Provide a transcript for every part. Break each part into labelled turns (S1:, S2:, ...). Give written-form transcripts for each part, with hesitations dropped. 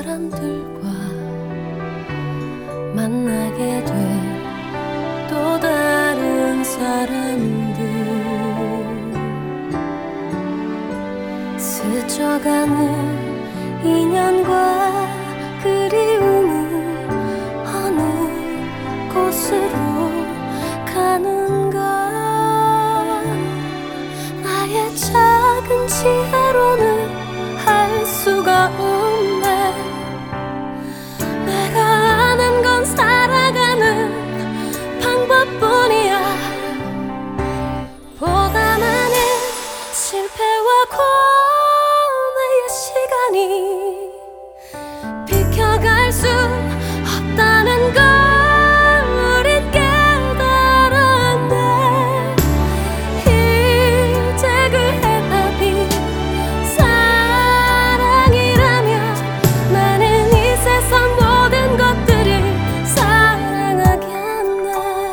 S1: 사람들과 만나게 돼 또 다른 사람들 스쳐가는 인연과 그리움은 어느 곳으로 가는가 나의 작은 지혜로는 할 수가 없네 내가 아는 건 살아가는 방법뿐이야 보다 많은 실패와 고뇌의 시간이 비켜갈 수 없다는 걸 우린 깨달았네 이제 그 해답이 사랑이라면 나는 이 세상 모든 것들을 사랑하겠네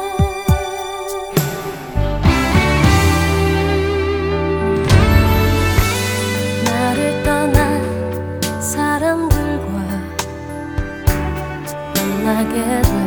S1: 나를 떠난 사람들과 만나게 돼